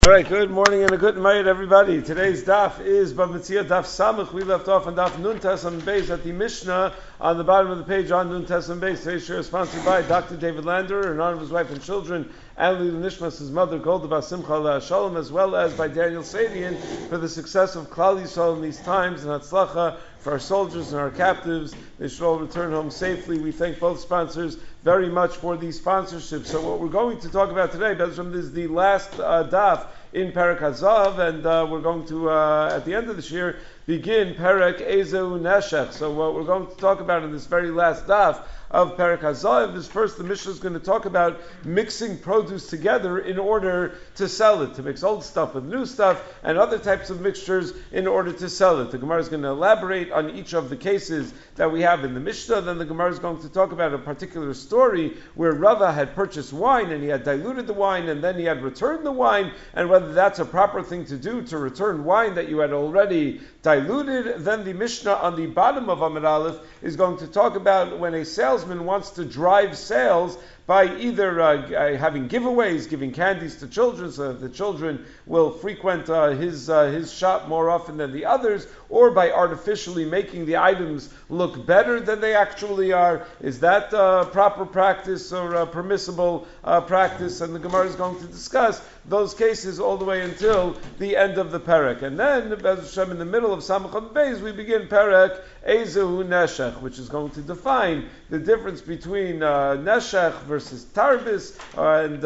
All right, good morning and a good night, everybody. Today's daf is Bava Daf Samach. We left off on daf Nun Tes on Beis at the Mishnah on the bottom of the page on Nun Tes on Beis. Today's share is sponsored by Dr. David Lander in honor of his wife and children, and Lila Nishmas, his mother, Golda Bas Simcha Shalom, as well as by Daniel Sadian for the success of Klal Yisrael in these times and Hatzlacha for our soldiers and our captives. They should all return home safely. We thank both sponsors very much for these sponsorships. So what we're going to talk about today, Bez Hashem, is the last daf in Perek Hazav, and we're going to, at the end of this year, begin Perek Ezeu Neshech. So what we're going to talk about in this very last daf of Perek Hazav is first the Mishnah is going to talk about mixing produce together in order to sell it, to mix old stuff with new stuff and other types of mixtures in order to sell it. The Gemara is going to elaborate on each of the cases that we have in the Mishnah. Then the Gemara is going to talk about a particular story where Rava had purchased wine and he had diluted the wine and then he had returned the wine, and whether that's a proper thing to do to return wine that you had already diluted. Then the Mishnah on the bottom of Amud Aleph is going to talk about when a salesman wants to drive sales by either having giveaways, giving candies to children so that the children will frequent his shop more often than the others, or by artificially making the items look better than they actually are. Is that proper practice or permissible practice? And the Gemara is going to discuss those cases all the way until the end of the Perek. And then, Bez Hashem, in the middle of Samach Beis, we begin Perek Ezeu Neshech, which is going to define the difference between Neshech versus Tarbis, and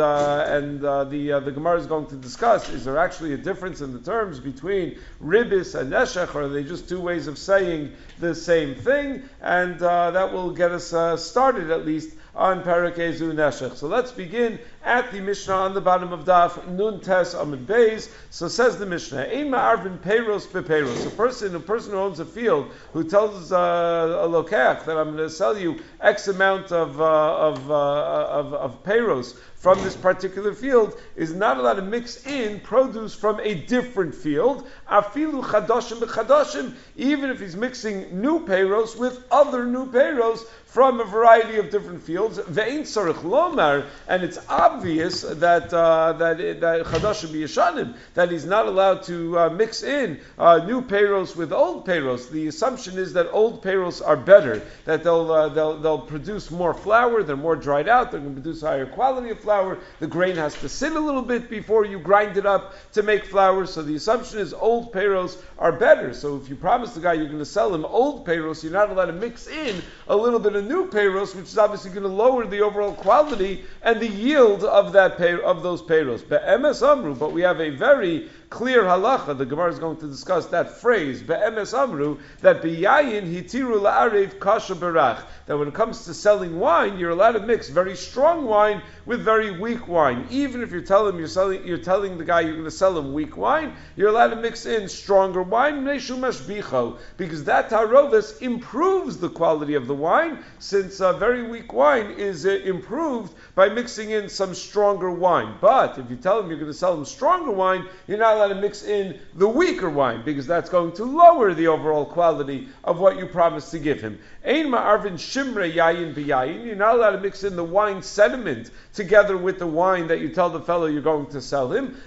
the Gemara is going to discuss, is there actually a difference in the terms between Ribis and Neshech, or are they just two ways of saying the same thing? And that will get us started at least on Perek Ezeu Neshech. So let's begin at the Mishnah on the bottom of Daf Nun Tes Amud Beis. So says the Mishnah, Ein ma'arvin peiros bepeiros. A person who owns a field, who tells a lokach that I'm going to sell you X amount of peiros from this particular field, is not allowed to mix in produce from a different field, afilu chadashim b'chadashim, even if he's mixing new peiros with other new peiros from a variety of different fields. Ve'ein tzarich lomar, and it's obvious that chadashim b'yeshanim, that he's not allowed to mix in new peiros with old peiros. The assumption is that old peiros are better, that they'll produce more flour, they're more dried out, they're going to produce higher quality of flour. The grain has to sit a little bit before you grind it up to make flour. So the assumption is old peiros are better. So if you promise the guy you're going to sell him old peiros, you're not allowed to mix in a little bit of new peiros, which is obviously going to lower the overall quality and the yield of those peiros. Be'emes amru, but we have a very clear halacha. The Gemara is going to discuss that phrase, be'emes amru, that biyayin hitiru la'arev kasha berach, that when it comes to selling wine, you're allowed to mix very strong wine with very weak wine. Even if you're telling the guy you're going to sell him weak wine, you're allowed to mix in stronger wine, because that tarovis improves the quality of the wine, since very weak wine is improved by mixing in some stronger wine. But if you tell him you're going to sell him stronger wine, you're not allowed to mix in the weaker wine, because that's going to lower the overall quality of what you promised to give him. Ein ma'arvin shimre yayin b'yayin, you're not allowed to mix in the wine sediment together with the wine that you tell the fellow you're going to sell him.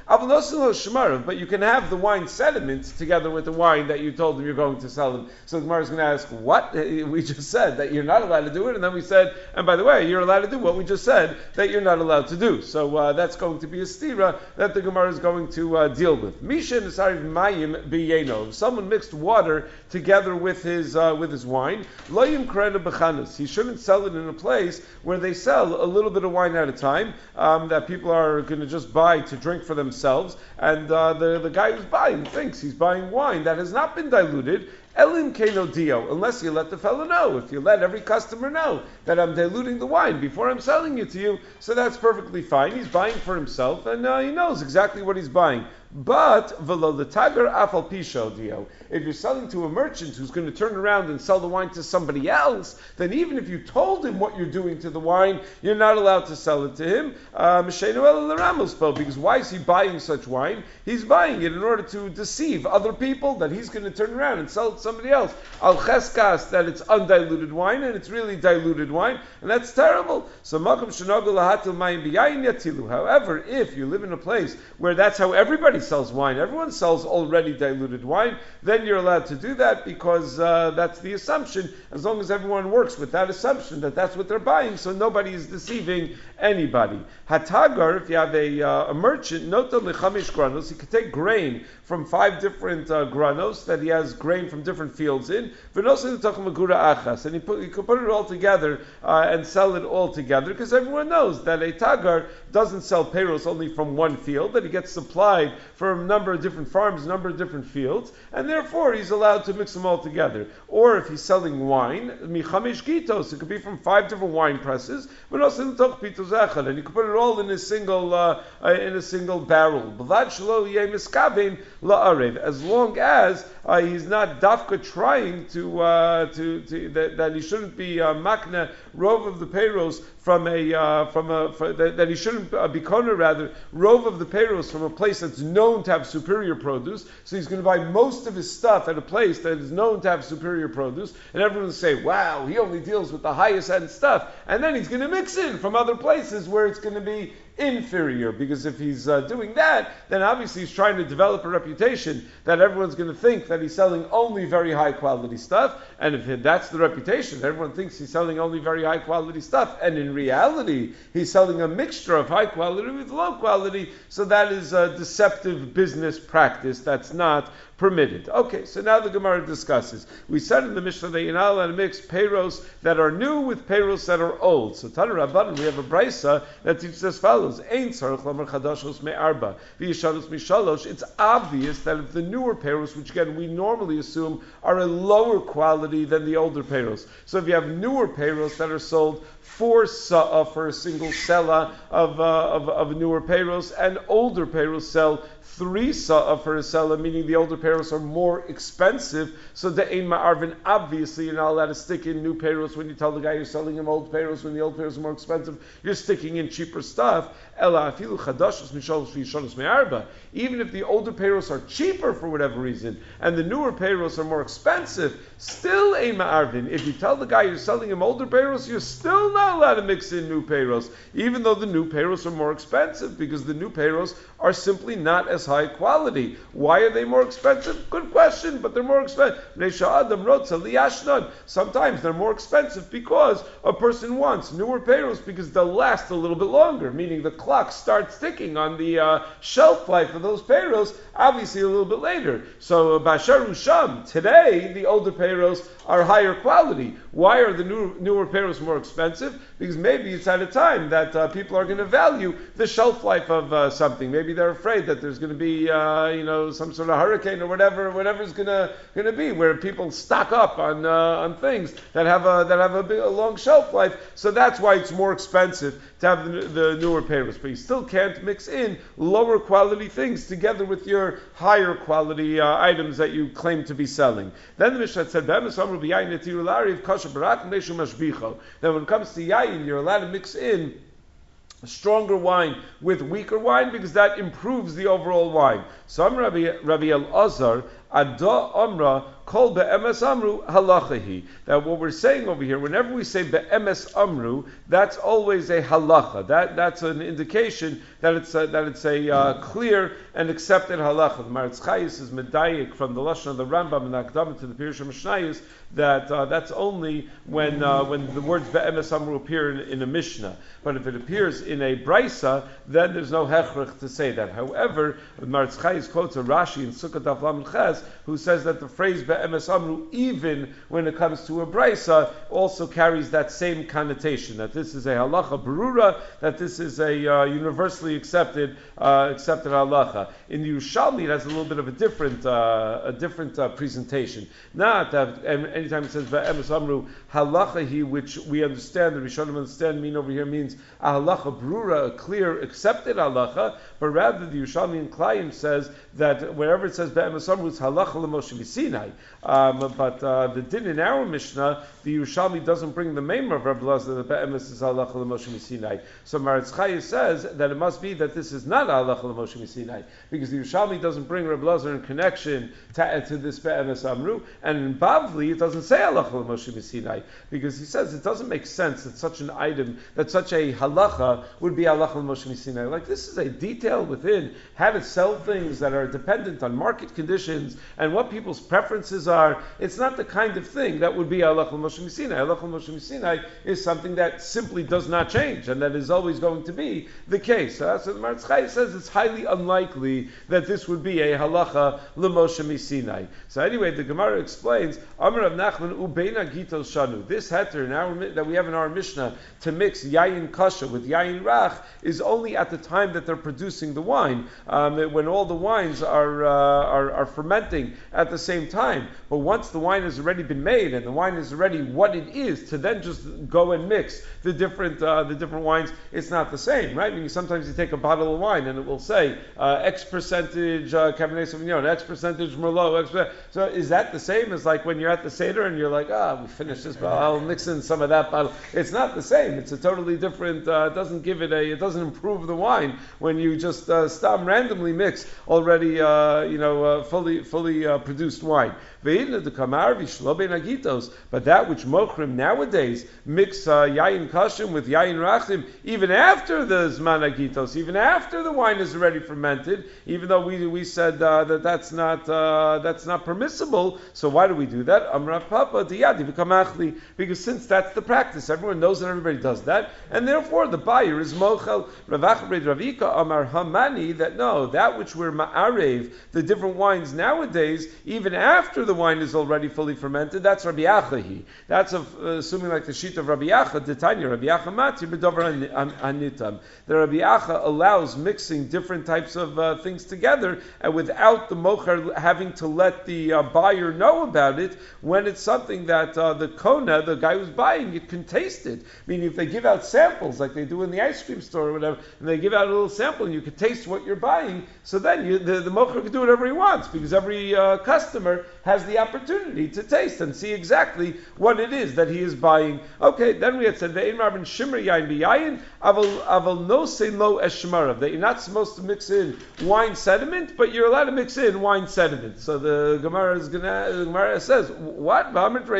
But you can have the wine sediment together with the wine that you told him you're going to sell him. So the Gemara is going to ask, what? We just said that you're not allowed to do it, and then we said, and by the way, you're allowed to do what we just said that you're not allowed to do. So that's going to be a stira that the Gemara is going to deal with. Misha nisariv mayim biyeno. If someone mixed water together with his wine, loyim krena b'chanos. He shouldn't sell it in a place where they sell a little bit of wine at a time, that people are going to just buy to drink for themselves, and the guy who's buying thinks he's buying wine that has not been diluted. Elim keno dio, unless you let the fellow know. If you let every customer know that I'm diluting the wine before I'm selling it to you, so that's perfectly fine. He's buying for himself, and he knows exactly what he's buying. But v'lo l'tagar afal pisho dio. If you're selling to a merchant who's going to turn around and sell the wine to somebody else, then even if you told him what you're doing to the wine, you're not allowed to sell it to him. Because why is he buying such wine? He's buying it in order to deceive other people that he's going to turn around and sell it to somebody else. Al cheskas, that it's undiluted wine and it's really diluted wine, and that's terrible. So makom shenagol lahatil mayim b'yayin yatilu. However, if you live in a place where that's how everybody sells wine, everyone sells already diluted wine, then you're allowed to do that because that's the assumption. As long as everyone works with that assumption that that's what they're buying, so nobody is deceiving anybody. Hatagar, if you have a merchant, nota lechamish granos, he could take grain from 5 different granos that he has grain from different fields in, and he could put it all together and sell it all together, because everyone knows that a tagar doesn't sell peiros only from one field, that he gets supplied from a number of different farms, a number of different fields, and therefore he's allowed to mix them all together. Or if he's selling wine, michamish gitos, it could be from 5 different wine presses, but also and you can put it all in a single barrel. As long as he's not dafka trying that he shouldn't be makna rove of the peiros that he shouldn't be kona rather rove of the peiros from a place that's known to have superior produce. So he's going to buy most of his stuff at a place that is known to have superior produce, and everyone will say, "Wow, he only deals with the highest end stuff," and then he's going to mix in from other places where it's going to be inferior, because if he's doing that, then obviously he's trying to develop a reputation that everyone's going to think that he's selling only very high quality stuff, and if that's the reputation, everyone thinks he's selling only very high quality stuff, and in reality he's selling a mixture of high quality with low quality, so that is a deceptive business practice that's not permitted. Okay, so now the Gemara discusses. We said in the Mishnah that you're not allowed to mix peiros that are new with peiros that are old. So Tana Rabbanan, we have a brisa that teaches as follows: Ein tzarich lamer chadashos me'arba v'yishanos mishalosh. It's obvious that if the newer peiros, which again we normally assume are a lower quality than the older peiros, so if you have newer peiros that are sold 4 sa'ah for a single sela of newer peiros, and older peiros sell 3 sa'ah for a sela, meaning the older peiros are more expensive, so the ein ma'arvin, obviously you're not allowed to stick in new peiros when you tell the guy you're selling him old peiros when the old peiros are more expensive. You're sticking in cheaper stuff. Ela afilu chadashos mishalosh v'yishanos me'arba. Even if the older peiros are cheaper for whatever reason, and the newer peiros are more expensive, still ein ma'arvin. If you tell the guy you're selling him older peiros, you're still not allowed to mix in new peiros, even though the new peiros are more expensive, because the new peiros are simply not as high quality. Why are they more expensive? Good question, but they're more expensive. Sometimes they're more expensive because a person wants newer peiros because they'll last a little bit longer, meaning the clock starts ticking on the shelf life of those peiros, obviously a little bit later. So Basharu Sham, today the older peiros are higher quality. Why are the newer peiros more expensive? Because maybe it's at a time that people are going to value the shelf life of something. Maybe they're afraid that there's going to be some sort of hurricane or whatever's going to be, where people stock up on things that have a long shelf life. So that's why it's more expensive to have the newer peiros. But you still can't mix in lower quality things together with your higher quality items that you claim to be selling. Then the Mishnah said, then when it comes to yayin, you're allowed to mix in stronger wine with weaker wine, because that improves the overall wine. So Rabbi Elazar, Ada Amra, Kol be'emes amru halachahi. That what we're saying over here, whenever we say be'emes amru, that's always a halacha. That's an indication that it's a clear and accepted halacha. The Maritz Chayis is medayik from the lashon of the Rambam and the Akdama to the Pirush HaMishnayos that that's only when the words be'emes amru appear in a Mishnah. But if it appears in a brisa, then there's no hechrich to say that. However, the Maritz Chayis quotes a Rashi in Sukkot Daf Lamed Ches has, who says that the phrase be'emes amru, even when it comes to a brisa, also carries that same connotation, that this is a halacha berura, that this is a universally accepted halacha. In the Yerushalmi, it has a little bit of a different presentation. Not that anytime it says be'emes amru halacha, which we understand, the Rishonim understand, mean over here means a halacha berura, a clear accepted halacha, but rather the Yerushalmi in Klayim says that wherever it says be'emes amru, it's halacha l'Moshe Sinai. But the din in our Mishnah, the Yerushalmi doesn't bring the maimer of Rabbi Elazar that be'emes is halacha l'Moshe Sinai. So Maritz Chaya says that it must be that this is not halacha l'Moshe Sinai, because the Yerushalmi doesn't bring Rabbi Elazar in connection to this be'emes amru, and in Bavli it doesn't say halacha l'Moshe Sinai, because he says it doesn't make sense that such an item, that such a halacha would be halacha l'Moshe Sinai. Like, this is a detail within how to sell things that are dependent on market conditions and what people's preferences are. It's not the kind of thing that would be halacha l'Moshe Sinai. Halacha l'Moshe Sinai is something that simply does not change, and that is always going to be the case. So that's what the Maritz Chaya says. It's highly unlikely that this would be a halacha l'Moshe Sinai. So anyway, the Gemara explains, Amar Rav Nachman ubeina gitos shanu. This heter that we have in our Mishnah to mix yayin kasha with yayin rach is only at the time that they're producing the wine, when all the wines are fermenting at the same time. But once the wine has already been made and the wine is already what it is, to then just go and mix the different wines, it's not the same, right? I mean, sometimes you take a bottle of wine and it will say X percentage Cabernet Sauvignon, X percentage Merlot. So is that the same as like when you're at the Seder and you're like, we finished this bottle, I'll mix in some of that bottle? It's not the same. It's a totally different. It doesn't give it it doesn't improve the wine when you just stop randomly mix already fully produced wine. But that which mochrim nowadays mix yayin kashim with yayin rachim, even after the zman agitos, even after the wine is already fermented, even though we said that's not permissible. So why do we do that? Amrav Papa diyadi v'kamachli, because since that's the practice, everyone knows that everybody does that, and therefore the buyer is mochel. Rav Achmed Ravika Amar Hamani, that no, that which we're ma'arev, the different wines nowadays, even after the wine is already fully fermented, that's Rabbi Achahi. That's assuming like the sheet of Rabbi Acha, Titania, Rabbi Acha Mati, B'dover Anitam. The Rabbi Acha allows mixing different types of things together, and without the mocher having to let the buyer know about it, when it's something that the kona, the guy who's buying it, can taste it. Meaning if they give out samples, like they do in the ice cream store or whatever, and they give out a little sample and you can taste what you're buying, so then the mocher can do whatever he wants, because every customer has the opportunity to taste and see exactly what it is that he is buying. Okay, then we had said that you're not supposed to mix in wine sediment, but you're allowed to mix in wine sediment. So the Gemara says, what?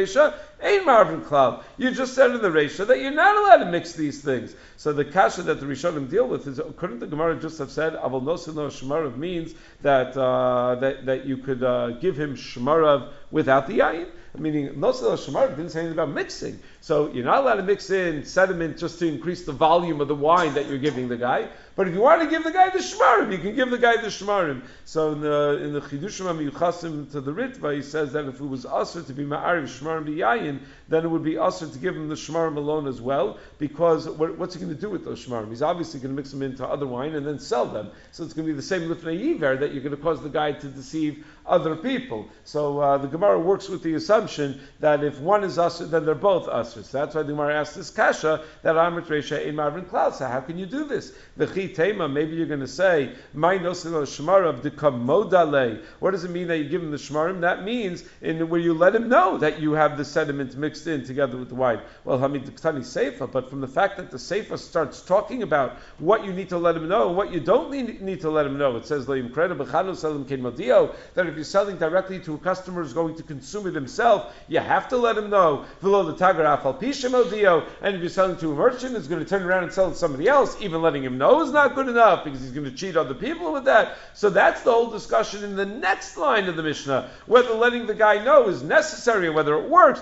You just said in the Reisha that you're not allowed to mix these things. So the kasha that the Rishonim deal with is, couldn't the Gemara just have said aval nosino shmarav means that you could give him shmarav without the yayin? Meaning nosino shmarav didn't say anything about mixing. So you're not allowed to mix in sediment just to increase the volume of the wine that you're giving the guy. But if you want to give the guy the shmarim, you can give the guy the shmarim. So in the Chidushim HaMiyuchasim to the Ritva, he says that if it was usher to be ma'ariv shmarim b'yayin, then it would be usher to give him the shmarim alone as well, because what's he going to do with those shmarim? He's obviously going to mix them into other wine and then sell them. So it's going to be the same lifnei yiver that you're going to cause the guy to deceive other people. So the Gemara works with the assumption that if one is usher, then they're both usher. So that's why the Gemara asks this kasha that Amrit Reisha ein marvin klal. So how can you do this? Tema, maybe you're going to say, "My nosino shmarav dekamodale." What does it mean that you give him the shmarim? That means where you let him know that you have the sediment mixed in together with the wine. Well, hamid ktani seifa, but from the fact that the seifa starts talking about what you need to let him know and what you don't need to let him know, it says that if you're selling directly to a customer who's going going to consume it himself, you have to let him know. V'lo l'tagar afal pishem odio, and if you're selling to a merchant, who's going to turn around and sell it to somebody else, even letting him know is not good enough because he's going to cheat other people with that. So that's the whole discussion in the next line of the Mishnah, whether letting the guy know is necessary and whether it works.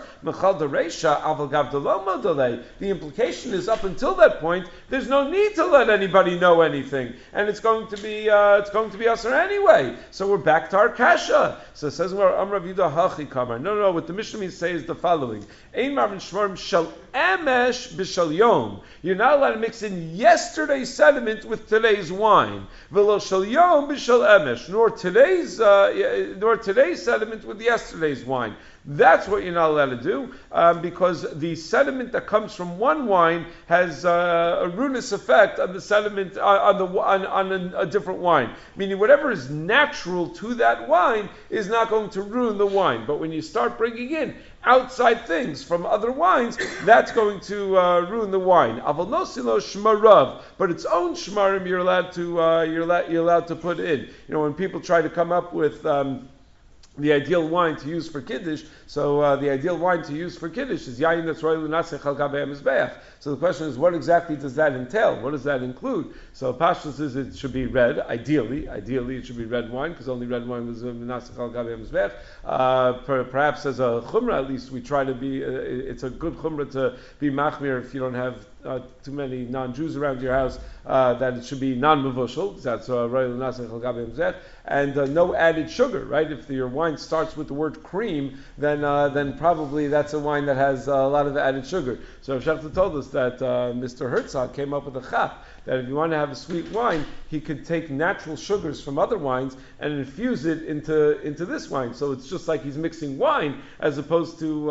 The implication is up until that point, there's no need to let anybody know anything, and it's going to be usher anyway. So we're back to our kasha. So it says Amrav Yudah Hachi Kamar. No. What the Mishnah means to say is the following: Ein marvin shmarim shel emesh b'shel yom. You're not allowed to mix in yesterday's sediment with today's wine. V'lo shel yom b'shel emesh. Nor today's sediment with yesterday's wine. That's what you're not allowed to do, because the sediment that comes from one wine has a ruinous effect on the sediment on a different wine. Meaning, whatever is natural to that wine is not going to ruin the wine. But when you start bringing in outside things from other wines, that's going to ruin the wine. Aval nosilo shmarav, but its own shmarim you're allowed to put in. When people try to come up with the ideal wine to use for Kiddush, so the ideal wine to use for Kiddush is yayin that's royal nasech al gabei mizbeach. So the question is, what exactly does that entail? What does that include? So Pashtus is it should be red. Ideally it should be red wine, because only red wine was nasech al gabei mizbeach. Perhaps as a chumrah, at least we try to be. It's a good chumrah to be machmir if you don't have too many non-Jews around your house, that it should be non-mevushal. That's royal nasech al gabei mizbeach, and no added sugar. Right? If your wine starts with the word cream, then probably that's a wine that has a lot of added sugar. So Shachta told us that Mr. Herzog came up with a chap that if you want to have a sweet wine, he could take natural sugars from other wines and infuse it into this wine. So it's just like he's mixing wine as opposed to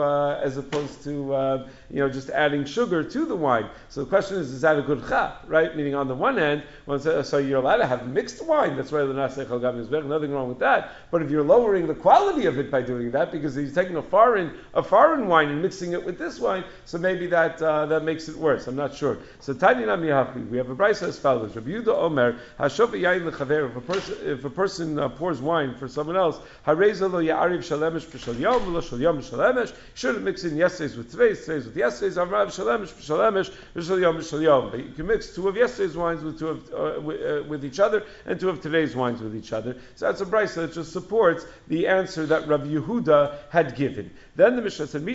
just adding sugar to the wine. So the question is that a good chap, right? Meaning on the one hand, so you're allowed to have mixed wine. That's right. Nothing wrong with that. But if you're lowering the quality of it by doing that, because he's taking a foreign wine and mixing it with this wine, so maybe that makes it worse. I'm not sure. So Tanya Namiyachi, we have a brayso as follows: Rabbi Yehuda Omer, Hashofa yayin lechaver. If a person pours wine for someone else, Hareza lo ya'ariv shalemesh b'shal yom, lo shal yom shalemesh. Shouldn't mix in yesterday's with today's with yesterday's. Amrav shalemesh b'shalemesh b'shal yom b'shal yom. But you can mix two of yesterday's wines with two of with each other, and two of today's wines with each other. So that's a brayso that just supports the answer that Rabbi Yehuda had given. Then the Mishnah said,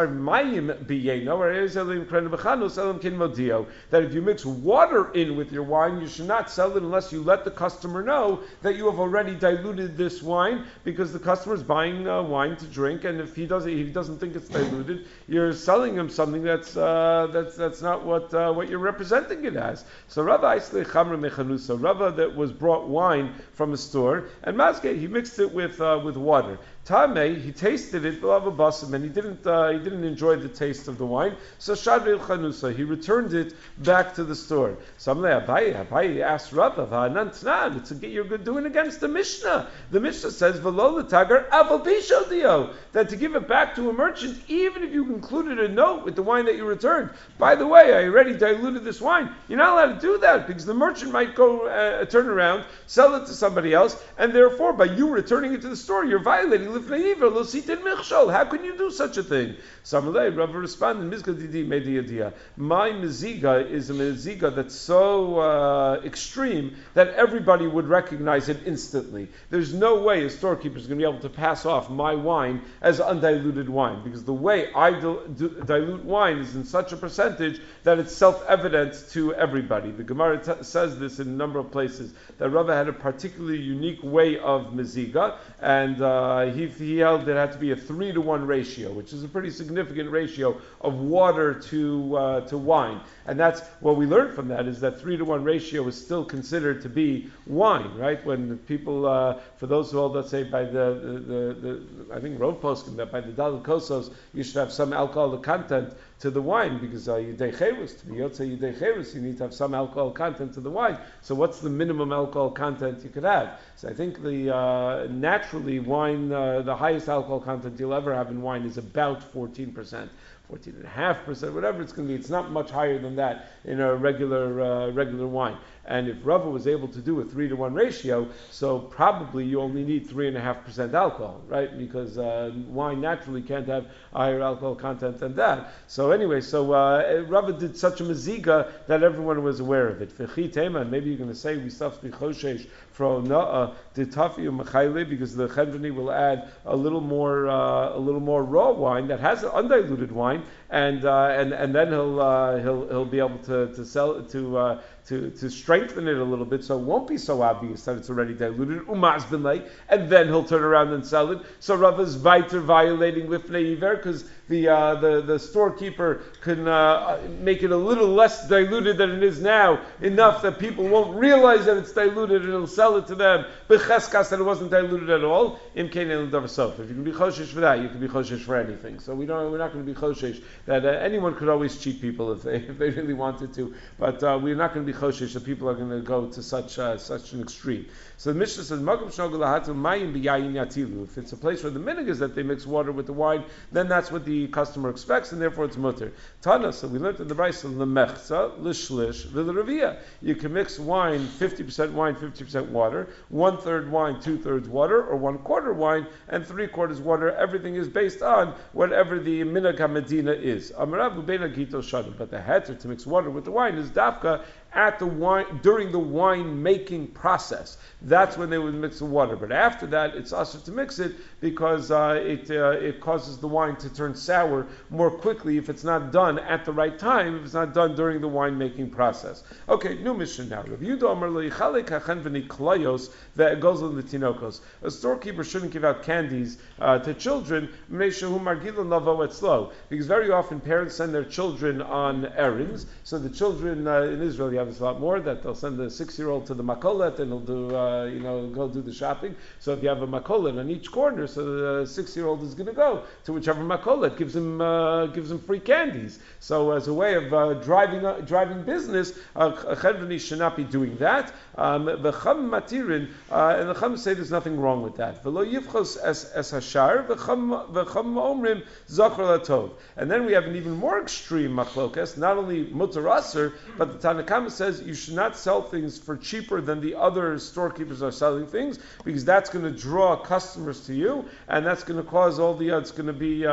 that if you mix water in with your wine, you should not sell it unless you let the customer know that you have already diluted this wine, because the customer is buying wine to drink, and if he doesn't think it's diluted, you're selling him something that's not what you're representing it as. So Rava that was brought wine from a store, and Mazgeh, he mixed it with water. Tameh, he tasted it, and he didn't enjoy the taste of the wine. So Shadrei Chanusa, he returned it back to the store. Samle Abaye asked Rava, you're doing against the Mishnah. The Mishnah says, that to give it back to a merchant, even if you included a note with the wine that you returned. By the way, I already diluted this wine. You're not allowed to do that, because the merchant might go turn around, sell it to somebody else, and therefore, by you returning it to the store, you're violating. How can you do such a thing? Samalei, Rava responded, my meziga is a meziga that's so extreme that everybody would recognize it instantly. There's no way a storekeeper is going to be able to pass off my wine as undiluted wine, because the way I dilute wine is in such a percentage that it's self-evident to everybody. The Gemara says this in a number of places, that Rava had a particularly unique way of meziga, and he held that it had to be a 3-to-1 ratio, which is a pretty significant ratio of water to wine. And that's what we learned from that, is that 3-to-1 ratio is still considered to be wine, right? When people, for those who hold, let's say, by the I think Rov Poskim, that by the Daled Kosos, you should have some alcoholic content to the wine, because Yidei Cherus, to be Yotzei Yidei Cherus, you need to have some alcohol content to the wine. So what's the minimum alcohol content you could have? So I think naturally wine, the highest alcohol content you'll ever have in wine is about 14%. 14.5%, whatever it's going to be. It's not much higher than that in a regular wine. And if Rava was able to do a 3-to-1 ratio, so probably you only need 3.5% alcohol, right? Because wine naturally can't have a higher alcohol content than that. So anyway, Rava did such a maziga that everyone was aware of it. And maybe you're going to say we stuff bichoshesh from ditafi u'mechayle, because the Chedvani will add a little more raw wine that has undiluted wine, and then he'll be able to sell to strengthen it a little bit, so it won't be so obvious that it's already diluted. And then he'll turn around and sell it. So Rava's weiter violating lifnei iver, because the storekeeper can make it a little less diluted than it is now, enough that people won't realize that it's diluted, and he'll sell it to them b'cheskas that it wasn't diluted at all. If you can be choshesh for that, you can be choshesh for anything. So we're not going to be choshesh that anyone could always cheat people if they really wanted to, but we're not going to be choshesh that people are going to go to such an extreme. So the Mishnah says, if it's a place where the minhag is that they mix water with the wine, then that's what the customer expects, and therefore it's mutter. Tana, so we learned in the Brisa, lemechza, lishlish, v'leravia. You can mix wine, 50% wine, 50% water, 1/3 wine, 2/3 water, or 1/4 wine, and 3/4 water. Everything is based on whatever the minhag ha-medina is. Amarav u'beina gito shadim. But the heter to mix water with the wine is dafka at the wine, during the wine making process. That's when they would mix the water. But after that, it's usher to mix it, because it causes the wine to turn sour more quickly if it's not done at the right time, if it's not done during the wine making process. Okay, new mission now. Rav Yehuda Amar lo yichalek hachen v'niklayos ve'egozl l'tinokos. A storekeeper shouldn't give out candies to children, because very often parents send their children on errands. So the children in Israel, you have this a lot more, that they'll send the 6-year-old to the makolet and he'll do, go do the shopping. So if you have a makolet on each corner, so the 6-year-old is going to go to whichever makolet gives him free candies. So as a way of driving business, a chedvani should not be doing that. V'cham matirin, and the chum say there's nothing wrong with that. V'lo yivchos es hashar v'cham omrim zachar latov. And then we have an even more extreme machlokas, not only mutar aser, but the Tanakama says you should not sell things for cheaper than the other storekeepers are selling things, because that's going to draw customers to you, and that's going to cause all the it's going to be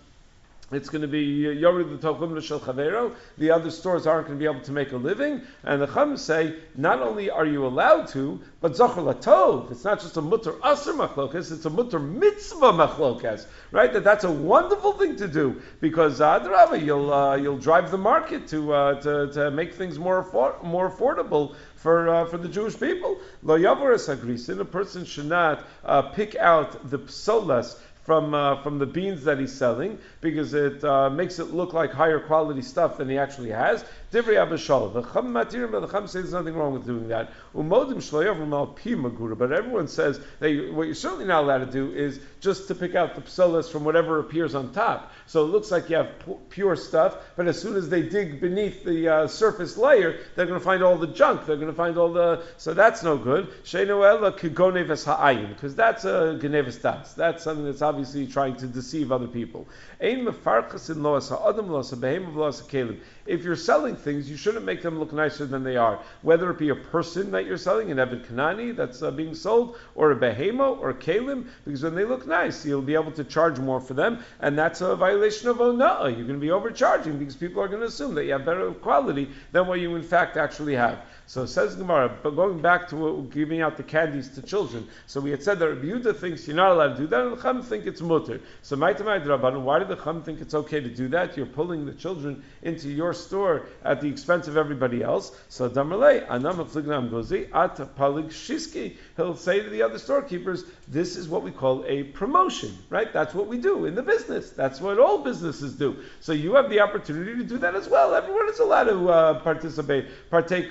Yorid the Shel Chavero. The other stores aren't going to be able to make a living. And the Chum say, not only are you allowed to, but Zachar Latov. It's not just a mutter aser machlokas, it's a mutter mitzvah machlokas. Right? That's a wonderful thing to do, because Adrava, you'll drive the market to make things more affordable for the Jewish people. Lo yavoras agrisin, a person should not pick out the psolas from the beans that he's selling, because it makes it look like higher quality stuff than he actually has. Divrei Abishal. The Chum Matirim, but the Chum says there's nothing wrong with doing that. Umodim shloyavim al pi magura. But everyone says that what you're certainly not allowed to do is just to pick out the psolas from whatever appears on top. So it looks like you have pure stuff, but as soon as they dig beneath the surface layer, they're going to find all the junk. They're going to find all the. So that's no good. Sheinu ela kigoneves ha'ayin, because that's a geneves das. That's something that's obviously trying to deceive other people. Ein mefarchas in loas ha'adam loas ha'behem loas ha'kelim. If you're selling things, you shouldn't make them look nicer than they are. Whether it be a person that you're selling, an Eved Kanani that's being sold, or a behemo, or a kalim, because when they look nice, you'll be able to charge more for them, and that's a violation of ona'ah. You're going to be overcharging, because people are going to assume that you have better quality than what you in fact actually have. So says Gemara, but going back to giving out the candies to children, so we had said that Rabbi Yehuda thinks you're not allowed to do that, and the Chum think it's mutter. So why did the Chum think it's okay to do that? You're pulling the children into your store at the expense of everybody else. So Damarlei, Anam Aflignam Gozi, At Palig Shiski, he'll say to the other storekeepers, this is what we call a promotion, right? That's what we do in the business. That's what all businesses do. So you have the opportunity to do that as well. Everyone is allowed to partake of,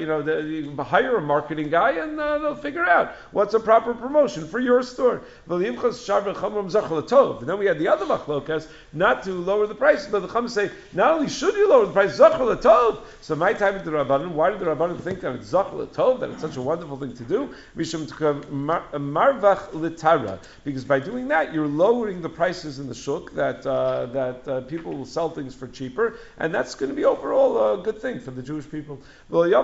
you hire a marketing guy and they'll figure out what's a proper promotion for your store. And then we had the other machlokas, not to lower the prices, but the Chum say, not only should you lower the price, Zachar L'Tov. So my time at the Rabbanan, why did the Rabbanan think that it's Zachar L'Tov, that it's such a wonderful thing to do? Marvach L'Tara. Because by doing that, you're lowering the prices in the shuk, that people will sell things for cheaper, and that's going to be overall a good thing for the Jewish people. Then we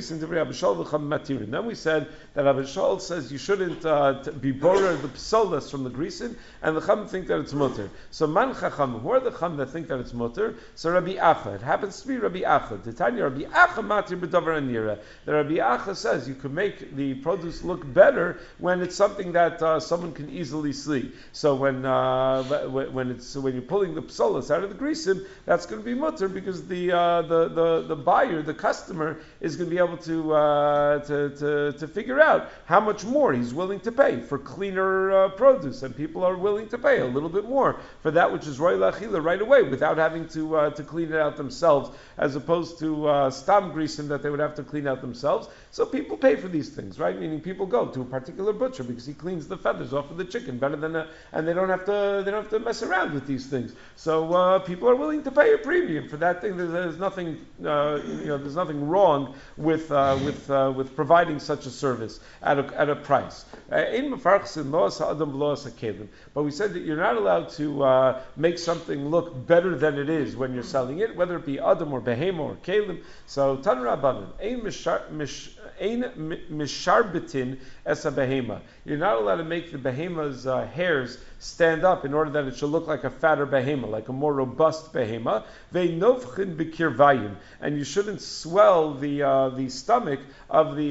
said that Rabbi Shaul says you shouldn't be borer the psolas from the grisin, and the Chum think that it's mutter. So man chacham, who are the Chum that think that it's mutter? So Rabbi Acha, it happens to be Rabbi Acha. The Tanya Rabbi Acha matir b'davar anira. The Rabbi Acha says you can make the produce look better when it's something that someone can easily see. So when you're pulling the psolas out of the grisin, that's going to be mutter because the buyer, the customer, is going to be able to figure out how much more he's willing to pay for cleaner produce, and people are willing to pay a little bit more for that which is roy lachila right away without having to clean it out themselves, as opposed to stam grisim that they would have to clean out themselves. So people pay for these things, right? Meaning people go to a particular butcher because he cleans the feathers off of the chicken better than and they don't have to mess around with these things. So people are willing to pay a premium for that thing. There's nothing there's nothing wrong with providing such a service at a price. But we said that you're not allowed to make something look better than it is when you're selling it, whether it be adam or behema or kelim. So Tan Rabbanan, ein misharbitin es a behema. You're not allowed to make the behema's hairs stand up in order that it should look like a fatter behema, like a more robust behema. Ve'novchin b'kirvayim, and you shouldn't swell the stomach of the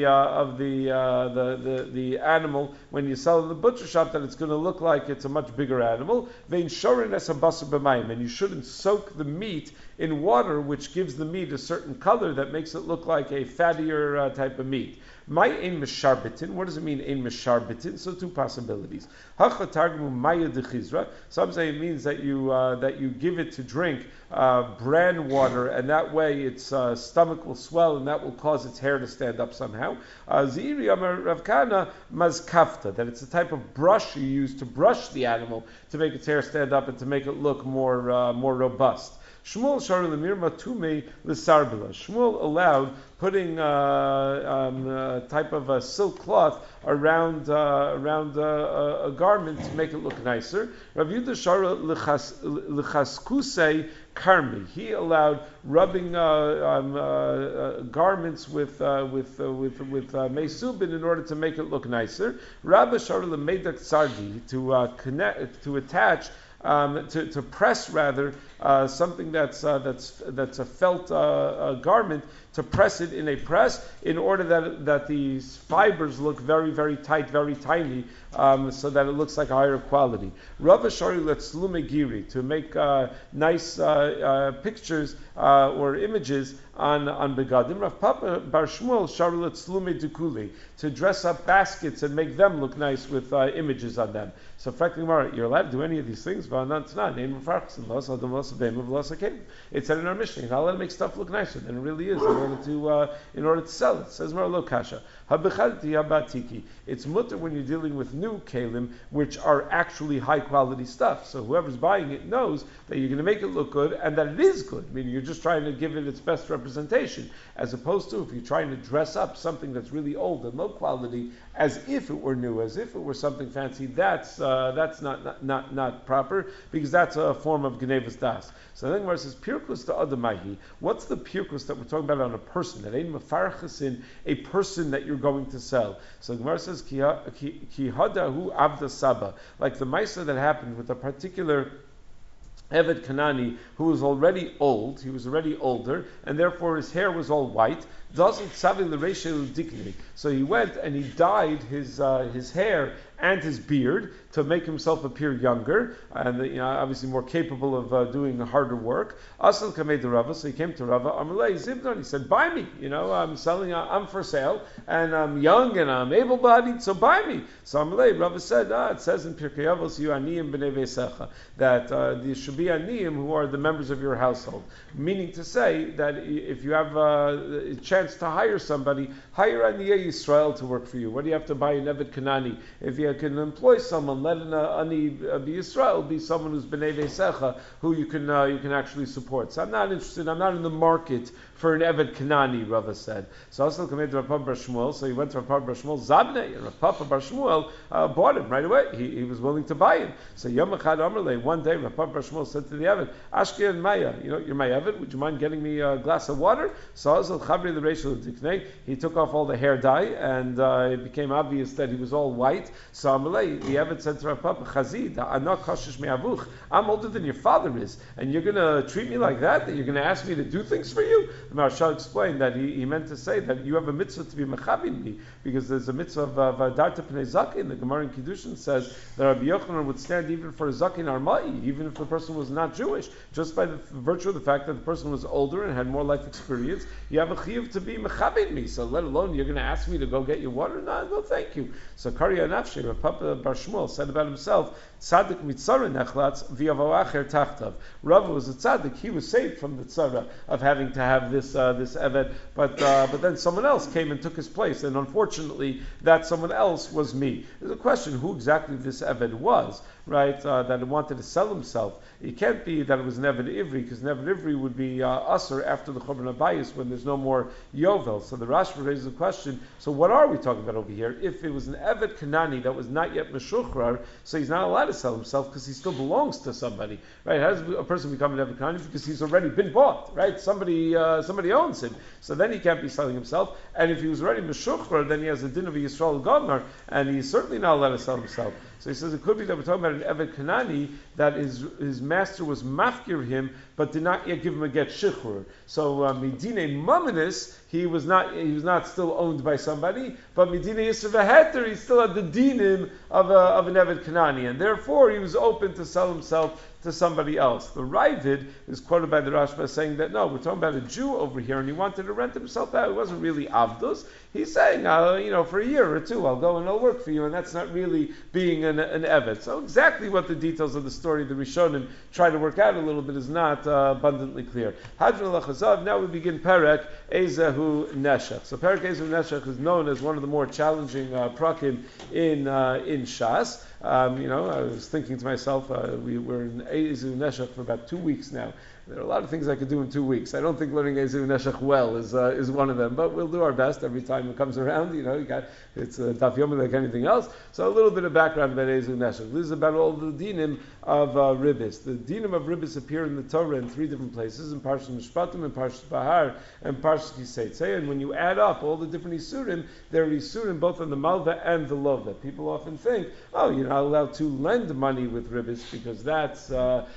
animal when you sell in the butcher shop, that it's going to look like it's a much bigger animal. Ve'nshorin es habasar b'mayim, and you shouldn't soak the meat in water, which gives the meat a certain color that makes it look like a fattier type of meat. My ein misharbitin. What does it mean ein misharbitin? So two possibilities. Hacha targmu maya dechizra. Some say it means that you give it to drink bran water, and that way its stomach will swell, and that will cause its hair to stand up somehow. Ziri amar Rav Kana mazkafta, that it's a type of brush you use to brush the animal to make its hair stand up and to make it look more robust. Shmuel shar lemir matume l'sarbila. Shmuel allowed putting a type of a silk cloth around a garment to make it look nicer. Rav Yudah shar l'chaskusei karmi. He allowed rubbing garments with meisubin in order to make it look nicer. Rabba shar l'meidak sardi, to attach. To press rather something that's a felt garment, to press it in a press in order that these fibers look very, very tight, very tiny, so that it looks like a higher quality. Rav Ashari letzlume giri, to make nice pictures or images on begadim. Rav Papa Bar Shmuel sharu letzlume dukuli, to dress up baskets and make them look nice with images on them. So, you're allowed to do any of these things. It said in our Mishnah, you're not allowed to make stuff look nicer than it really is in order to sell it. It says Mar Lo Kasha. It's mutter when you're dealing with new kelim, which are actually high quality stuff. So whoever's buying it knows that you're going to make it look good and that it is good. Meaning you're just trying to give it its best representation, as opposed to if you're trying to dress up something that's really old and low quality as if it were new, as if it were something fancy. That's not proper, because that's a form of Gnevas Das. So then where it says Pirkus to Adamahi, what's the Pirkus that we're talking about on a person? That ain't Mefarchasin, a person that you're going to sell. So the Gemara says Ki hadahu avda saba, like the Maisa that happened with a particular Eved Kanani who was already old, he was already older, and therefore his hair was all white. Doesn't savi l'reishel dikni. So he went and he dyed his hair and his beard to make himself appear younger and obviously more capable of doing harder work. Asal kamei to Rava, so he came to Rava. Amalei Zibnon, he said, "Buy me. I'm selling. I'm for sale, and I'm young and I'm able-bodied. So buy me." So Amalei, Rava said, "It says in Pirkei Avos, you aniyim b'nei veisecha, that there should be aniyim who are the members of your household." Meaning to say that if you have a chance chance to hire somebody, hire Aniyei Yisrael to work for you. What do you have to buy an Evet Kanani? If you can employ someone, let an Ani be Yisrael, be someone who's B'nei Veisecha, who you can actually support. So I'm not interested, I'm not in the market for an Evet Kanani, Rava said. So also came to Rav Papa Bar Shmuel, so he went to Rav Papa Bar Shmuel, Zabnei, and Rav Papa Bar Shmuel bought him right away. He was willing to buy him. So Yom Echad Amrle, one day Rav Papa Bar Shmuel said to the Evet, Ashke and Maya, you're my Evet, would you mind getting me a glass of water? So also Chabri the Rachel Diknei, he took off all the hair dye, and it became obvious that he was all white. So Amrle, the Evet said to Rav Papa, Chazid, Anak Kashish Me'avuch, I'm older than your father is, and you're going to treat me like that you're going to ask me to do things for you? The Maharshal explained that he meant to say that you have a mitzvah to be mechabin me, because there's a mitzvah of Adarta Pnei Zakin. The Gemara in Kiddushin says that Rabbi Yochanan would stand even for a Zakin Armai, even if the person was not Jewish, just by the virtue of the fact that the person was older and had more life experience. You have a chiyuv to be mechabin me, so let alone you're going to ask me to go get you water? No, thank you. So Karya Nafshi, Rav Papa Bar Shmuel, said about himself, Tzaddik mitzara nechlatz v'yavoacher tachtav. Rav was a tzaddik; he was saved from the tzara of having to have this eved, but then someone else came and took his place, and unfortunately, that someone else was me. There's a question who exactly this eved was, right? That wanted to sell himself. It can't be that it was an eved ivri, because an eved ivri would be usher after the churban habayis when there's no more yovel. So the Rashba raises the question: so what are we talking about over here? If it was an eved kanani that was not yet meshuchrar, so he's not allowed to sell himself because he still belongs to somebody, right? How does a person become an eved kanani? Because he's already been bought, right? Somebody owns him, so then he can't be selling himself. And if he was already meshuchrar, then he has a din of a Yisrael Gomer, and he's certainly not allowed to sell himself. So he says it could be that we're talking about an eved kanani that his master was mafkir him, but did not yet give him a get shichur. So midine maminis, he was not still owned by somebody, but midine yisr v'heter, he still had the dinim of an eved kanani, and therefore he was open to sell himself to somebody else. The Ravid is quoted by the Rashba saying that no, we're talking about a Jew over here, and he wanted to rent himself out. It wasn't really avdus. He's saying, for a year or two, I'll go and I'll work for you, and that's not really being an eved. So exactly what the details of the story the Rishonim try to work out a little bit is not abundantly clear. Hadron Lachazav. Now we begin Perek Ezehu Neshech. So Perek Ezehu Neshech is known as one of the more challenging prakim in Shas. I was thinking to myself, we were in Ezehu Neshech for about 2 weeks now. There are a lot of things I could do in 2 weeks. I don't think learning Ezehu Neshech well is one of them, but we'll do our best every time it comes around. It's Daf Yomi like anything else. So a little bit of background about Ezehu Neshech. This is about all the dinim of Ribis. The dinim of Ribis appear in the Torah in 3 different places, in Parshas Mishpatim, in Parshas Bahar, and Parshas Kiseitze. And when you add up all the different Isurim, there are Isurim both on the Malva and the Lova. People often think, you're not allowed to lend money with Ribis because that's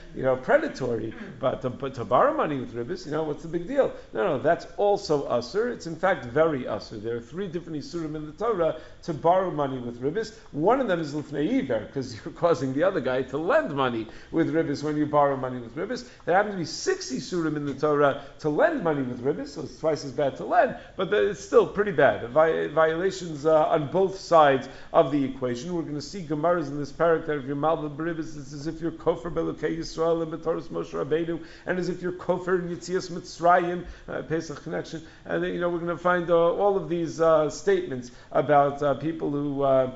predatory, but to borrow money with Ribis, what's the big deal? No, that's also Asur. It's in fact very Asur. There are 3 different Isurim in the Torah to borrow money with Ribis. One of them is Lifnei Iver, because you're causing the other guy to lend money with Ribis when you borrow money with Ribis. There happen to be 6 Isurim in the Torah to lend money with Ribis, so it's twice as bad to lend, but it's still pretty bad. Violations on both sides of the equation. We're going to see Gemaras in this parak that if you're Malva B'Ribis, it's as if you're Kofer Belokei Yisrael and B'Toras Moshe Rabbeinu, and as if you're Kofer in Yitzias Mitzrayim, Pesach connection. And then, we're going to find all of these statements about people who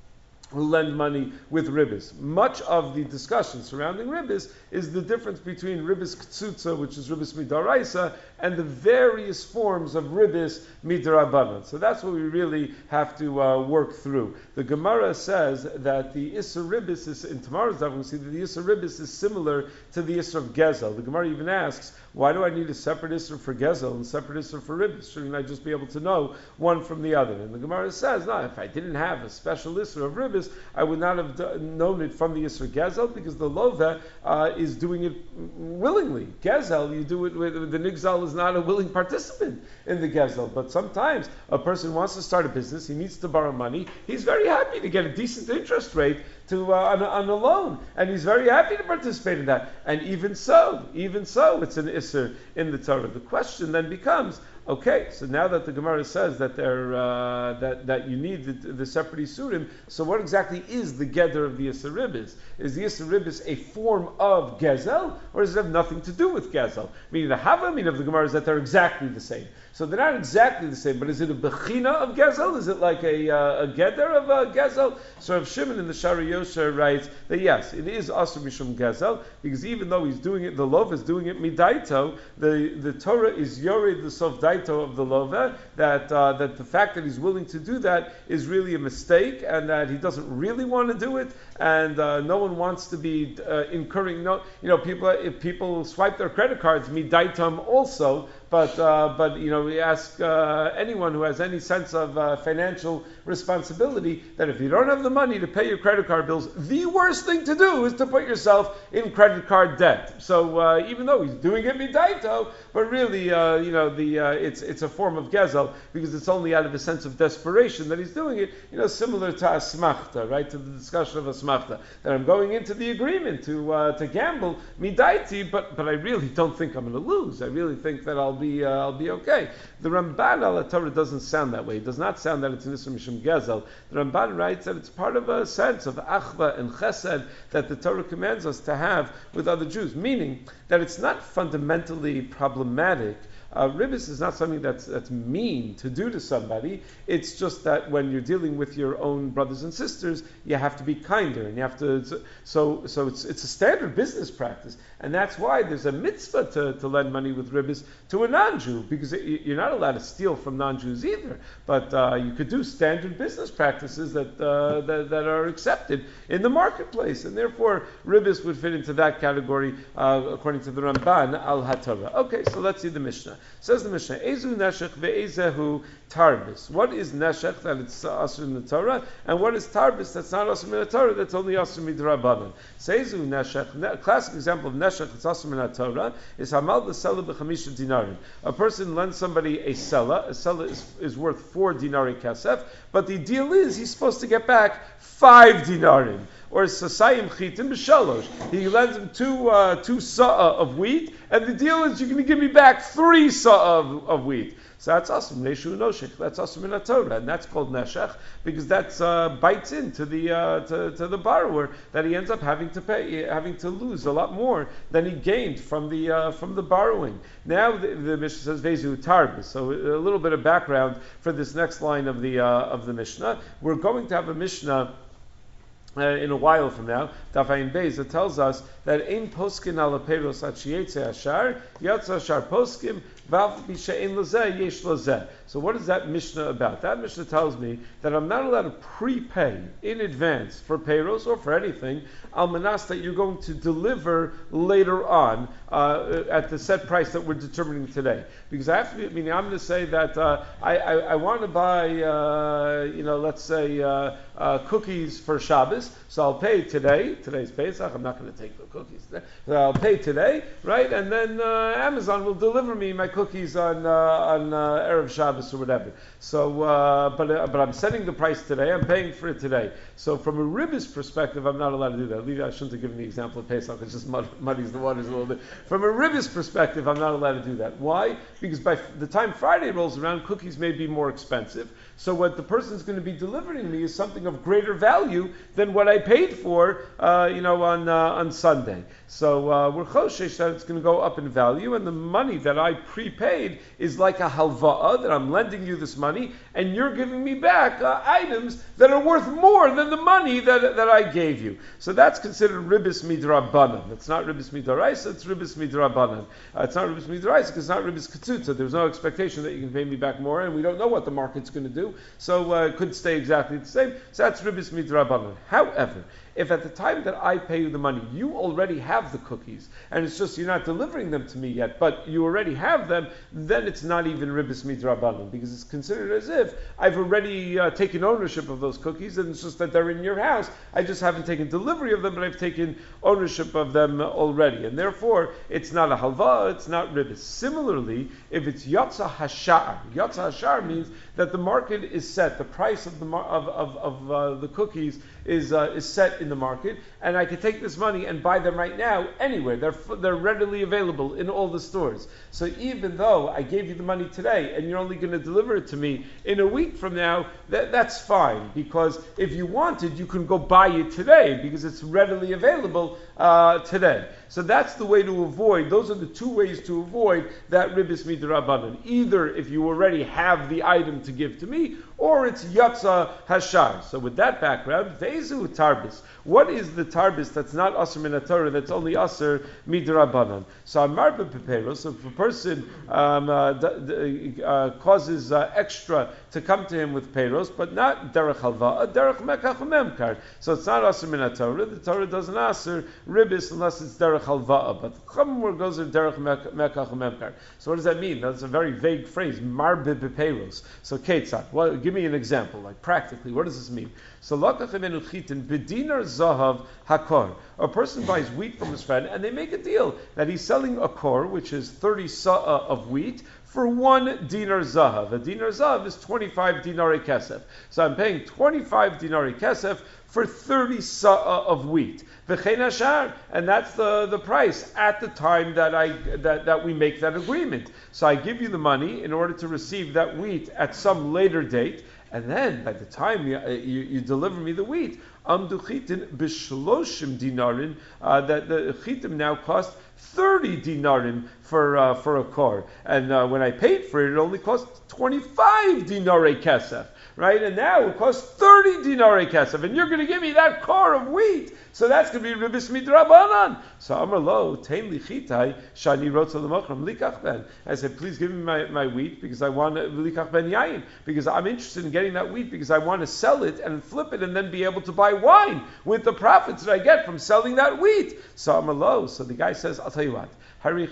lend money with ribis. Much of the discussion surrounding ribis is the difference between ribis ktsutza, which is ribis midaraisa, and the various forms of ribis midarabanan. So that's what we really have to work through. The Gemara says that the Isser ribis is, in tomorrow's daf, we see that the Isser ribis is similar to the Isser of Gezel. The Gemara even asks, why do I need a separate Isser for Gezel and a separate Isser for ribis? Shouldn't I just be able to know one from the other? And the Gemara says, no, if I didn't have a special Isser of ribis, I would not have known it from the Yisr Gezel, because the Lova is doing it willingly. Gezel, you do it with the Nigzal is not a willing participant in the Gezel. But sometimes a person wants to start a business, he needs to borrow money, he's very happy to get a decent interest rate on a loan, and he's very happy to participate in that. And even so, it's an Isser in the Torah. The question then becomes, Okay, so now that the Gemara says that that you need the separate isurim, so what exactly is the geder of the Yisaribis? Is the Yisaribis a form of gezel, or does it have nothing to do with gezel? Meaning the havamina of the Gemara is that they're exactly the same. So they're not exactly the same, but is it a bechina of gezel? Is it like a geder of gezel? So Rav Shimon in the Shari Yosher writes that yes, it is asur mishum gezel, because even though he's doing it, the lov is doing it midaito, the Torah is yored the sof daito of the lova, that the fact that he's willing to do that is really a mistake, and that he doesn't really want to do it, and no one wants to be incurring. No, if people swipe their credit cards, midaitam also. But we ask anyone who has any sense of financial responsibility that if you don't have the money to pay your credit card bills, the worst thing to do is to put yourself in credit card debt. So even though he's doing it midaito, but really, it's a form of gezel because it's only out of a sense of desperation that he's doing it. Similar to asmachta, right? To the discussion of asmachta, that I'm going into the agreement to gamble midaiti, but I really don't think I'm going to lose. I really think that I'll be okay. The Ramban al Torah doesn't sound that way. It does not sound that it's an Isra Mishum Gezel. The Ramban writes that it's part of a sense of achva and chesed that the Torah commands us to have with other Jews, meaning that it's not fundamentally problematic. Ribbis is not something that's mean to do to somebody. It's just that when you're dealing with your own brothers and sisters, you have to be kinder, and you have to. So it's a standard business practice, and that's why there's a mitzvah to lend money with ribbis to a non-Jew, because you're not allowed to steal from non-Jews either. But you could do standard business practices that are accepted in the marketplace, and therefore ribbis would fit into that category according to the Ramban al HaTorah. Okay, so let's see the Mishnah. Says the Mishnah, Ezu neshech ve'ezehu tarbis. What is neshech that it's asur in the Torah, and what is tarbis that's not asur in the Torah, that's only asur midrabanan? Seizu neshech. A classic example of neshech that's asur in the Torah is hamal b'sela b'chamisha dinarim. A person lends somebody a sela. A sela is worth 4 dinari kasef, but the deal is he's supposed to get back 5 dinarim. Or sasayim chitim b'shalosh. He lends him 2 sa'ah of wheat, and the deal is you're going to give me back 3 sa'ah of wheat. So that's awesome. Neshu noshech. That's awesome in the Torah, and that's called neshech because that's bites into to the borrower that he ends up having to lose a lot more than he gained from the borrowing. Now the Mishnah says vezu tarbis. So a little bit of background for this next line of the Mishnah. We're going to have a Mishnah in a while from now, Daf Ayin Beis, it tells us that ein poskin ala peiros at sheyetze ashar, yatsa ashar poskim, vav b'she'en lozeh, yesh lozeh. So what is that Mishnah about? That Mishnah tells me that I'm not allowed to prepay in advance for peiros or for anything, al manas that you're going to deliver later on at the set price that we're determining today. Because I have to be, I'm going to say that I want to buy, let's say, cookies for Shabbos, so I'll pay today. Today's Pesach. I'm not going to take the cookies today. So I'll pay today, right? And then Amazon will deliver me my cookies on Erev Shabbos or whatever. So, but I'm setting the price today. I'm paying for it today. So from a ribbis perspective, I'm not allowed to do that. I shouldn't have given the example of Pesach. It just muddies the waters a little bit. From a ribbis perspective, I'm not allowed to do that. Why? Because by the time Friday rolls around, cookies may be more expensive. So what the person's going to be delivering me is something of greater value than what I paid for, on Sunday. So we're choshesh that it's going to go up in value, and the money that I prepaid is like a halva'ah, that I'm lending you this money, and you're giving me back items that are worth more than the money that I gave you. So that's considered ribbis midrabanan. It's not ribbis midoraisa, it's ribbis midrabanan. It's not ribbis midoraisa because it's not ribbis ketzuta. There's no expectation that you can pay me back more, and we don't know what the market's going to do. So it could stay exactly the same. So that's ribbis midrabanan. However, if at the time that I pay you the money, you already have the cookies, and it's just you're not delivering them to me yet, but you already have them, then it's not even ribbis midrabanan, because it's considered as if I've already taken ownership of those cookies, and it's just that they're in your house. I just haven't taken delivery of them, but I've taken ownership of them already, and therefore it's not a halva, it's not ribbis. Similarly, if it's yatsa hashar means that the market is set, the price of the cookies is set in the market, and I can take this money and buy them right now anywhere. They're readily available in all the stores. So even though I gave you the money today and you're only going to deliver it to me in a week from now, that's fine, because if you wanted, you can go buy it today because it's readily available today. So that's the way to avoid, those are the two ways to avoid that ribis midrabanan. Either if you already have the item to give to me, or it's yatsa hashar. So with that background, vezu tarbis. What is the tarbis that's not aser min haTorah, that's only aser midrabanan? So amar bepeperos, so if a person causes extra to come to him with peros, but not derech halva, derech mekach umemkar. So it's not aser min haTorah. The Torah doesn't aser ribis unless it's derech halva. But the chamor goes to derech mekach umemkar. So what does that mean? That's a very vague phrase. Mar bepeperos. So ketzat. Well, give me an example, like practically, what does this mean? So lakach imenu chitin bedinar zahav hakor. A person buys wheat from his friend, and they make a deal that he's selling a kor, which is 30 sa'ah of wheat, for 1 dinar zahav. A dinar zahav is 25 dinari kesef. So I'm paying 25 dinari kesef for 30 sa'ah of wheat. V'chein hashar, and that's the price at the time that we make that agreement. So I give you the money in order to receive that wheat at some later date, and then by the time you deliver me the wheat, amdu chitin b'shloshim dinarin, that the chitim now cost 30 dinarim for a kor, and when I paid for it, it only cost 25 dinare kesef. Right, and now it costs 30 dinare kesef, and you're going to give me that kor of wheat. So that's going to be ribis midrabanan. So Amar lo tein li chitai shani rotza l'mochram likach ben. I said, please give me my wheat because I want likach ben yayin, because I'm interested in getting that wheat because I want to sell it and flip it and then be able to buy wine with the profits that I get from selling that wheat. So Amar lo. So the guy says, I'll tell you what. You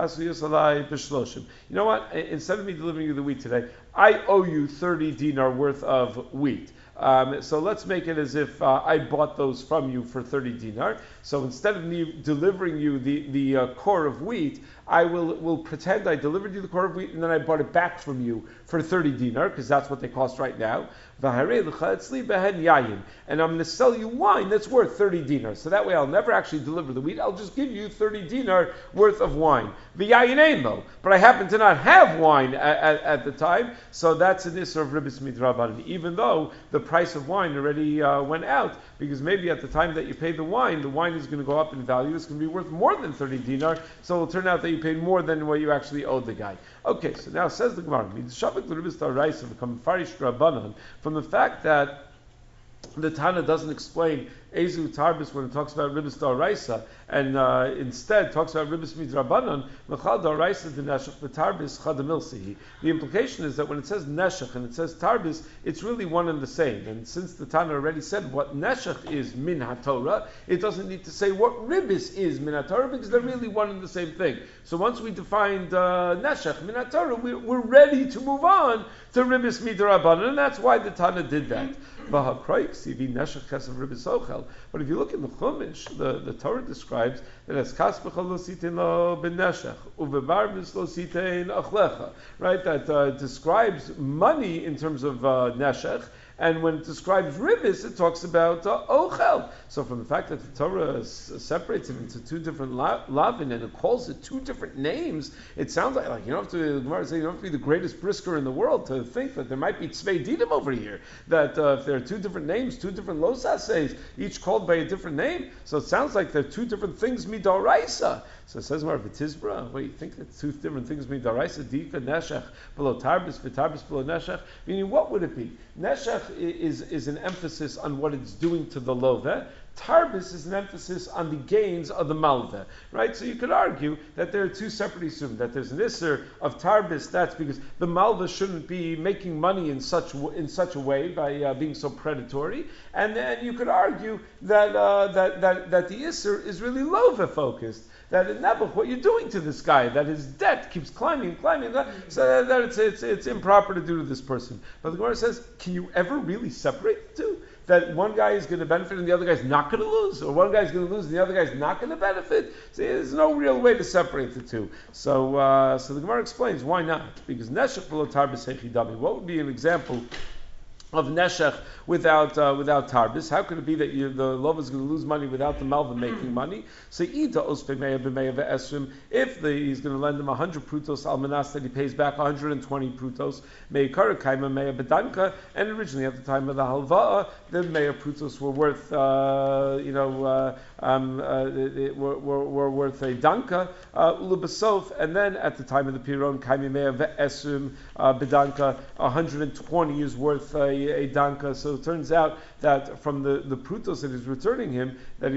know what? Instead of me delivering you the wheat today, I owe you 30 dinar worth of wheat. So let's make it as if I bought those from you for 30 dinar. So instead of me delivering you the core of wheat, I will pretend I delivered you the core of wheat and then I bought it back from you for 30 dinar, because that's what they cost right now. And I'm going to sell you wine that's worth 30 dinar. So that way I'll never actually deliver the wheat. I'll just give you 30 dinar worth of wine. But I happen to not have wine at the time, so that's an issur of ribis midrabanan, even though the price of wine already went out, because maybe at the time that you pay the wine is going to go up in value. It's going to be worth more than 30 dinar, so it'll turn out that you paid more than what you actually owed the guy. Okay, so now says the Gemara, from the fact that the Tana doesn't explain Ezu Tarbis when it talks about Ribis Daraisa, and instead talks about Ribis Midrabanan, Mechal Daraisa de Neshach V'Tarbis Chadamilsihi. The implication is that when it says Neshach and it says Tarbis, it's really one and the same. And since the Tana already said what Neshach is Min HaTorah, it doesn't need to say what Ribis is Min HaTorah, because they're really one and the same thing. So once we defined Neshach Min HaTorah, we're ready to move on to Ribis Midrabanan, and that's why the Tana did that. But if you look in the Chumash, the Torah describes that as kaspecha lo sitin lo b'neshech uvebarbis lo sitin achlecha, right? That describes money in terms of neshech, and when it describes ribis, it talks about ochel. So from the fact that the Torah separates it into two different lavin and it calls it two different names, it sounds like you don't have to. The Gemara says you don't have to be the greatest brisker in the world to think that there might be tzvei dinim over here. That if there are two different names, two different losases, each called by a different name, so it sounds like they're two different things midaraisa. So it says, V'tizbra, wait, you think that two different things mean daraisa, dika, neshech, below tarbis, v'tarbis, below neshech? Meaning, what would it be? Neshech is an emphasis on what it's doing to the loveh. Tarbis is an emphasis on the gains of the malveh, right? So you could argue that there are two separate issues, that there's an issur of tarbis, that's because the malveh shouldn't be making money in such a way by being so predatory, and then you could argue that the issur is really loveh focused. That in Nebuch, what you're doing to this guy, that his debt keeps climbing, so that it's improper to do to this person. But the Gemara says, can you ever really separate the two? that one guy is going to benefit and the other guy's not going to lose, or one guy's going to lose and the other guy's not going to benefit? See, there's no real way to separate the two. So the Gemara explains why not, because neshech v'lo tarbis hechidami. What would be an example of neshech without tarbis? How could it be that the lova is going to lose money without the malva making money? So ita ospe meya b'meya ve'esrim. If he's going to lend him 100 prutos almanas, that he pays back 120 prutos. Meikara kaima meya bedanka. And originally at the time of the halva'a, the meya prutos were worth were worth a danka ulubasof. And then at the time of the piron kaima meya ve'esrim bedanka, 120 is worth a danka. So it turns out that from the prutos that he's returning to him,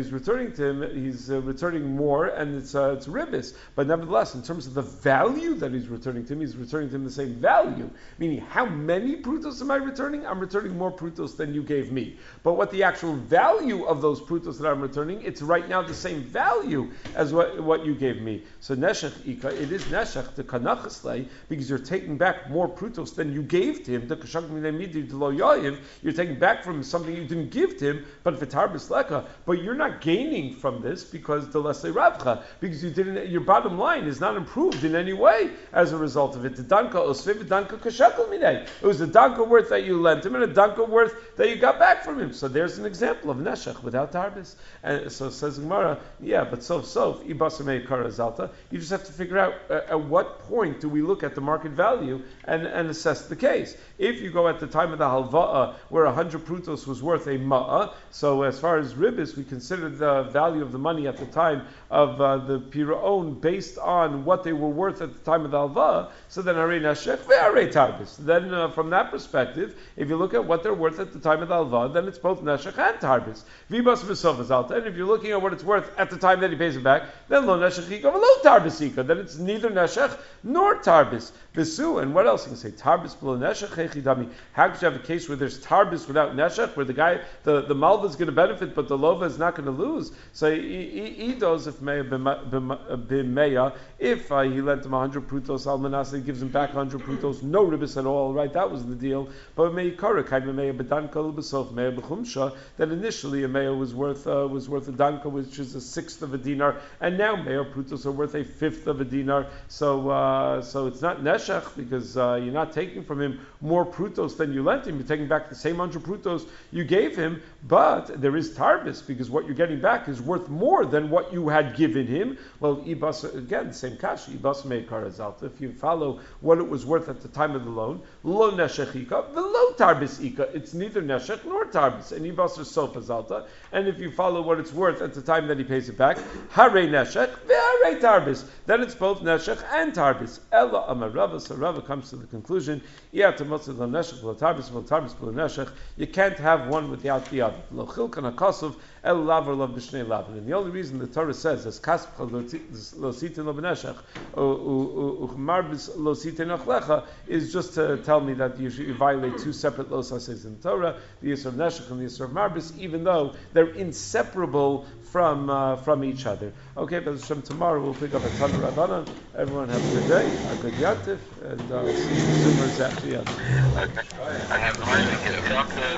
he's returning more, and it's ribis. But nevertheless, in terms of the value that he's returning to him the same value. Meaning, how many prutos am I returning? I'm returning more prutos than you gave me. But what the actual value of those prutos that I'm returning, it's right now the same value as what you gave me. So neshech ika, it is neshech to kanachaslei, because you're taking back more prutos than you gave to him. You're taking back from him something you didn't give to him, but v'tarbis leka. But you're not gaining from this because the lesei ravcha, because you didn't. Your bottom line is not improved in any way as a result of it. The danka osviv, danka kashekel minei. It was a danka worth that you lent him and a danka worth that you got back from him. So there's an example of neshech without tarbis. And so says Gemara, yeah, but sof ibasamei karazalta. You just have to figure out at what point do we look at the market value and assess the case. If you go at the time of the halva'a, where 100 prutos was worth a ma'ah, so as far as ribis, we consider the value of the money at the time of the pira'on based on what they were worth at the time of the halva'a, so then arei neshech ve'arei tarbis. Then from that perspective, if you look at what they're worth at the time of the halva'a, then it's both neshech and tarbis. V'ibas v'sof azalta. And if you're looking at what it's worth at the time that he pays it back, then lo neshech ika v'lo tarbis ika. Then it's neither neshech nor tarbis. V'su, and what else you can say? Tarbis below neshech hechidami. How could you have a case where there's tarbis without neshech, where the guy, the malva is going to benefit, but the lova is not going to lose? So he does if meya b'meya, if he lent him 100 prutos almanas, he gives him back 100 prutos, no ribis at all, right? That was the deal. But meikara kaima meya b'danka l'besof meya b'chumsha, that initially a meya was worth a danka, which is a sixth of a dinar, and now meya prutos are worth a fifth of a dinar. So it's not neshech, because you're not taking from him more prutos than you lent him. You're taking back the same 100 prutos you gave him, but there is tarbis, because what you're getting back is worth more than what you had given him. Well, ibas, again, same kash, ibas meikar azalta. If you follow what it was worth at the time of the loan, lo neshech ika, v'lo tarbis ika. It's neither neshech nor tarbis, and ibas is sof azalta. And if you follow what it's worth at the time that he pays it back, harei neshech ve'harei tarbis. Then it's both neshech and tarbis. Ella amarava, so Rava comes to the conclusion, you can't have one without the other. And the only reason the Torah says, as is just to tell me that you violate two separate losas in the Torah, the Yisr of Neshech and the Yisr of Marbis, even though they're inseparable from each other. Okay, but tomorrow we'll pick up a ton of Rabbanan. Everyone have a good day, a good Yatif, and see you soon. I have no idea.